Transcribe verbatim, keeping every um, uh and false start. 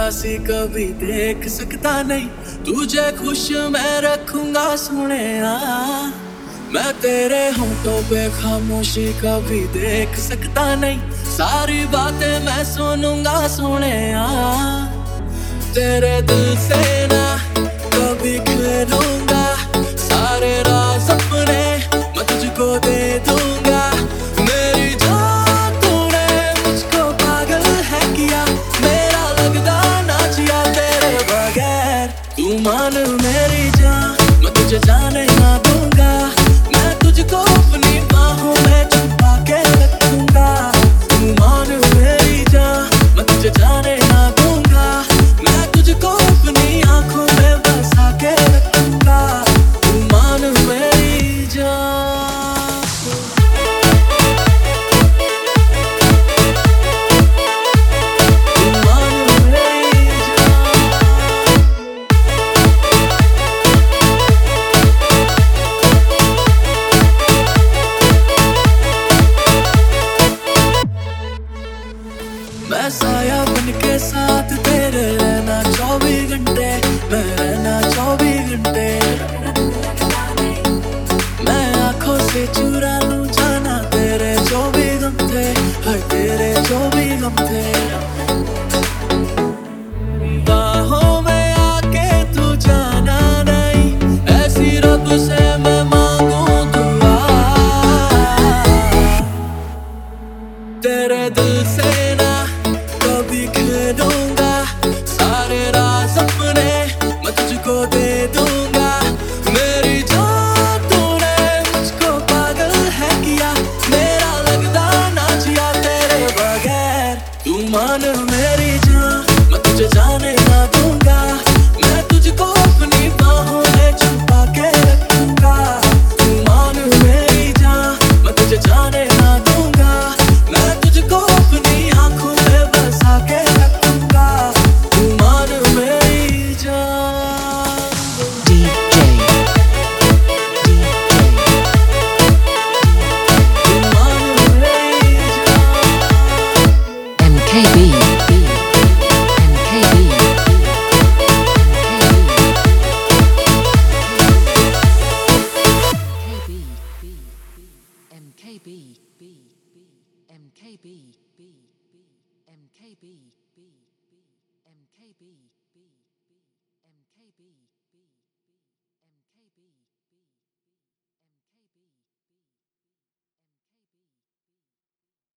उदासी कभी देख सकता नहीं, तुझे खुश मैं रखूंगा सोनिया। मैं तेरे होंठों पे खामोशी कभी देख सकता नहीं, सारी बातें मैं सुनूंगा सोनिया। तेरे दिल से ना कभी खेलूंगा, सारे राज अपने मैं तुझको दे दूंगा। मेरी जान तूने मुझको पागल है किया, मेरा लगदा ना जिया तेरे बगैर। तू मान मेरी जान मैं तुझे जाने ना दूंगा, मैं तुझको अपनी बाहों में छुपा के रखूंगा। तू मान मेरी जान मैं तुझे जाने ना दूंगा, मैं तुझको अपनी आंखों में बसा के रखूंगा। तू मान मेरी जान। तू मान मेरी जान। मैं साया बन के साथ तेरे रहना चौबीस घंटे, मैं रहना चौबीस घंटे। मैं आंखों से चुरा लूं जाना तेरे जो भी गम थे, हर तेरे जो भी गम थे। बाहों में आके तू जाना नहीं, ऐसी रब से मैं मांगू दुआ। तेरे दिल से ना कभी खेलूंगा, सारे राज अपने मैं तुझको दे दूंगा। मेरी जान तूने मुझको पागल है किया, मेरा लगदा ना जिया तेरे बगैर। तू मान मेरी जान मैं तुझे जाने ना दूंगा, मैं तुझको अपनी बाहों में छुपा के रखूंगा। तू मान मेरी जान मैं तुझे जाने ना दूंगा, मैं तुझको अपनी आंखों में बसा के रखूंगा। तू मान मेरी जान। D J तू मान मेरी जान। M K B M K B M K B M K B M K B M K B M K B M K B